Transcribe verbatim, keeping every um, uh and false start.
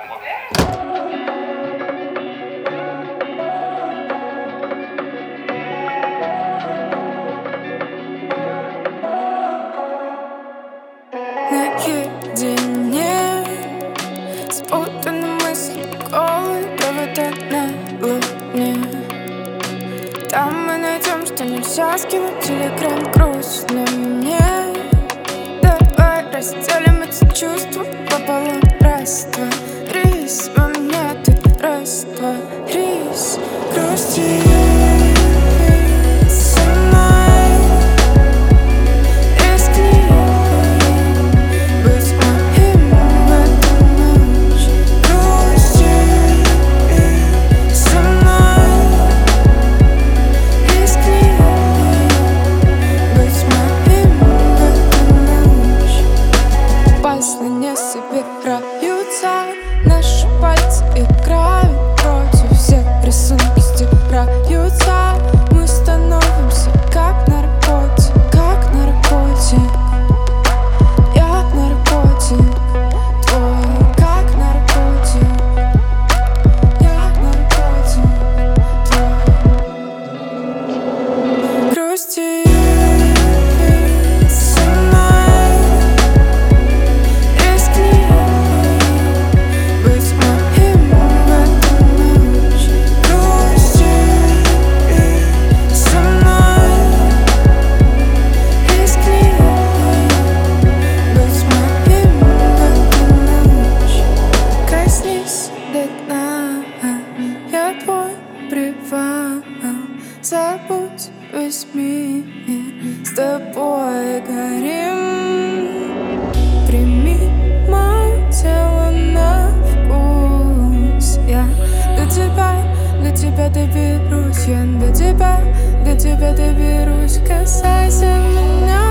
Наедине спутаны мысли, голые провода на луне. Там мы найдем, что нельзя скинуть телеграм. Грустно мне. Давай разделим эти чувства пополам. Растворись во мне, ты растворись. Грусти со мной. Рискни быть моим в эту ночь. Грусти со мной. Рискни быть моим в эту ночь. Пазлы не собираются, наши пальцы играют против всех, рисунки стираются. Мы становимся как наркотик, как наркотик. Я наркотик твой, как наркотик. Я наркотик твой. Грусти со мной. Рискни быть моим в эту ночь. Грусти со мной. Рискни быть моим в эту ночь. Коснись до дна, я твой привал. Забудь весь мир, с тобой горим. Прими мое тело на вкус. Я до тебя, до тебя доберусь. Я до тебя, до тебя доберусь. Касайся меня.